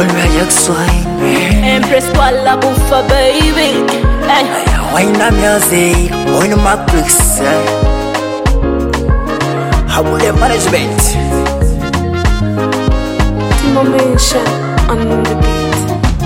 like swine. Empress Kuala Buffa, baby. Hey. Wine the music, wine my bricks. How would the management? Timo Mention on the beat.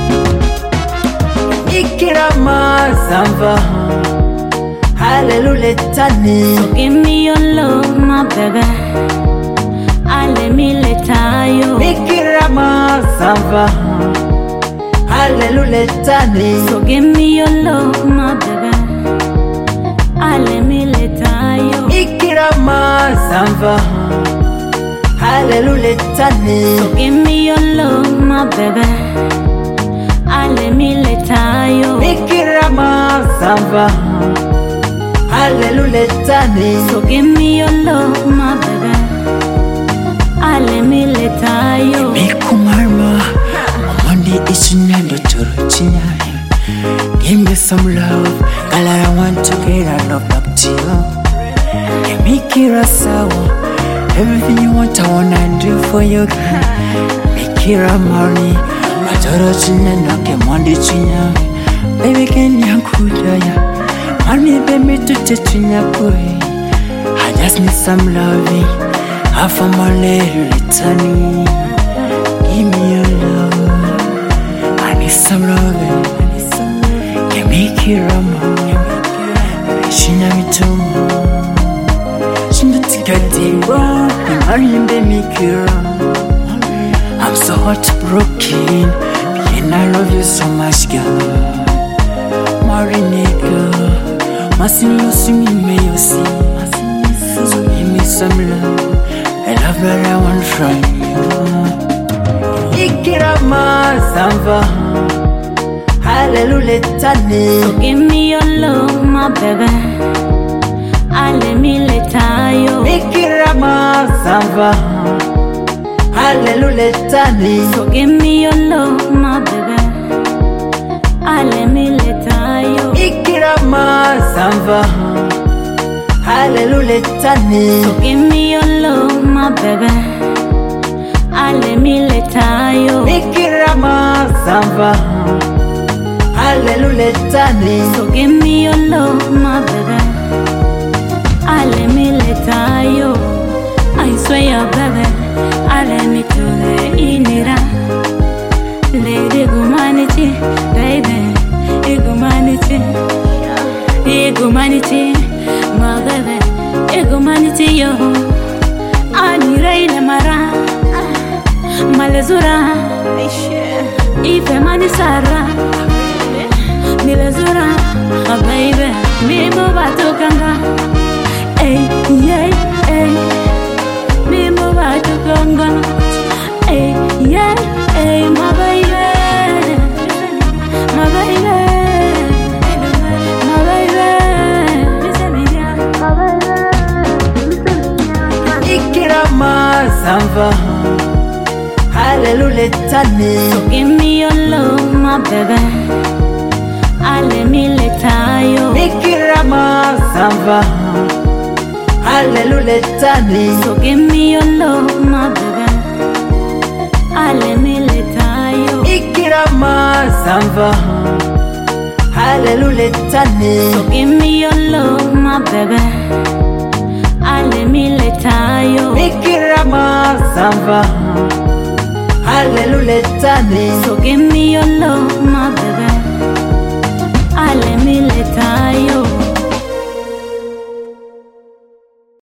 Ikirama Zamba. Hallelujah, Tani. So give me your love, my baby. Let me let you. Ikirama Zamba. Hallelujah, Tani. So give me your love, my baby. Let me let you. Ikirama Zamba. Hallelujah, Tani. So give me your love, my baby. Let me let you. Ikirama Zamba. Hallelujah, Tani. So give me your love, my baby. Let me let you. Mikumarma, Monday is Nando Turuchinya. Give me some love, girl. I want to get a love back to you. Give me Kirasawa, everything you want, I wanna do for you. Mikira Marni, Maturuchinya, Nake Monday Chinya. Baby, can you kuja ya? Money, baby, to Chinya boy. I just need some loving. Half of my little tiny. Give me your love. I need some loving. Give me Kirama. Shinya Mitoma. Shinya Tikatiwa. Marimbe Mikira. I'm so heartbroken. And I love you so much, girl. Marineka. Masin Lucy, may you see. So give me some love. I love what I want from you. Ikirama Zamba. Hallelujah, Tani. So give me your love, my baby. Let me let you. Ikirama Zamba. Hallelujah, Tani. So give me your love, my baby. Let me let you. Ikirama Zamba. Hallelujah, Tani. So give me your love, my baby. Let me let you. Ikirama Zamba. Hallelujah, Tani. So give me your love, my baby. Let me let you. I swear, baby. Let me to the inira. Lady humanity, baby. Humanity, humanity. My baby, humanity yo. Ani reina mara, malezura. Ife mani sara, milezura. Baby, mimo batu kanga. Hey, yeah, hey. Mimo batu kanga. Hey, yeah, hey, my baby, my baby. Ikirama Zamba. Hallelujah, Tani. So give me your love, my baby. Let me let you. Ikirama Zamba. Hallelujah, Tani. So give me your love, my baby. Let me let you. Ikirama Zamba. Hallelujah, Tani. So give me your love, my baby. Let me let you. Ikirama Zamba. Hallelujah, Tani. So give me your love,